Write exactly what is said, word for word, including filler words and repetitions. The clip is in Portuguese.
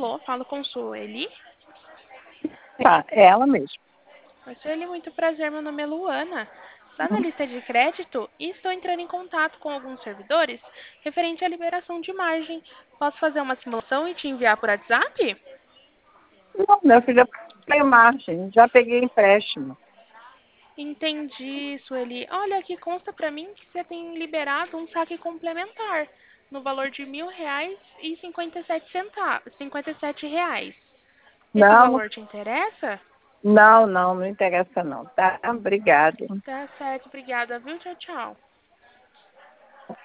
Alô, falo com Sueli. Tá, é ela mesmo. Oi, Sueli, muito prazer. Meu nome é Luana. Está na lista de crédito e estou entrando em contato com alguns servidores referente à liberação de margem. Posso fazer uma simulação e te enviar por WhatsApp? Não, meu filho, eu tenho margem, já peguei empréstimo. Entendi, Sueli. Olha, aqui consta para mim que você tem liberado um saque complementar no valor de mil reais e cinquenta e sete centavos, cinquenta e sete reais. Esse Não, não, valor te interessa? não, não, não interessa não, tá? Obrigado. Tá certo, obrigada, viu? Tchau, tchau.